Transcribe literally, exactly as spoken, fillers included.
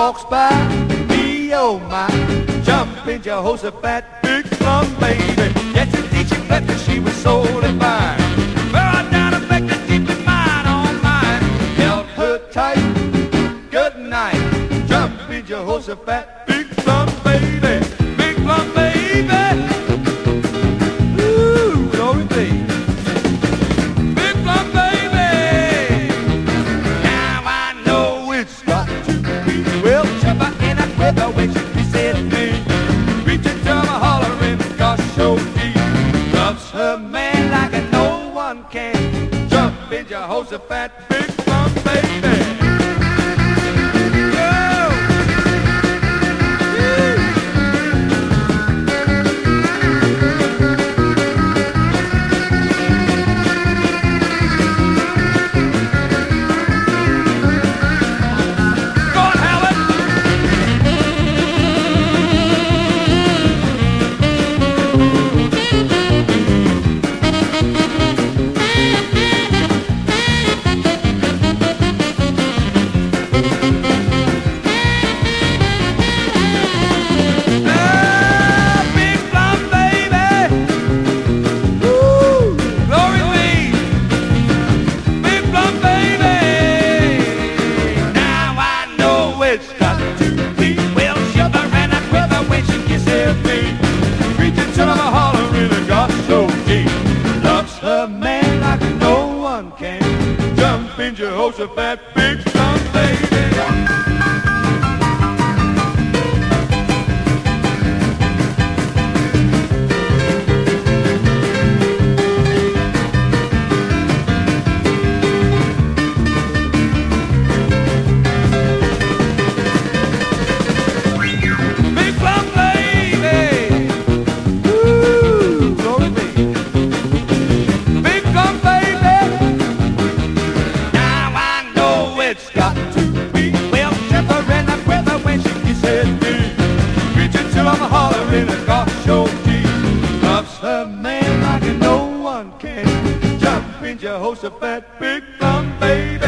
walks by me, oh my, jumping Jehoshaphat, big plum baby. Yes, indeed, she flipped and she was so divine. Brought down a back to deep in mine, oh mine. Held her tight, good night, jumping Jehoshaphat, big plum baby, big plum baby. Ooh, glory baby. Big plum baby. Now I know it's got to be Will Chipper in a quiver when she said me. Reaching to my hollering, gosh, so deep. Loves her man like no one can. Jump in Jehoshaphat, big plum baby. It's got to be Will Shiver and a quiver when she kisses me. Reaching to the hollering and got so deep. Loves her man like no one can. Jump in Jehoshaphat, big plum baby. It's got to be Will Chipper and a quiver when she kisses me. Reaching till I'm hollering and gosh so deep. Loves her man like no one can. Jump in Jehoshaphat, big plum baby.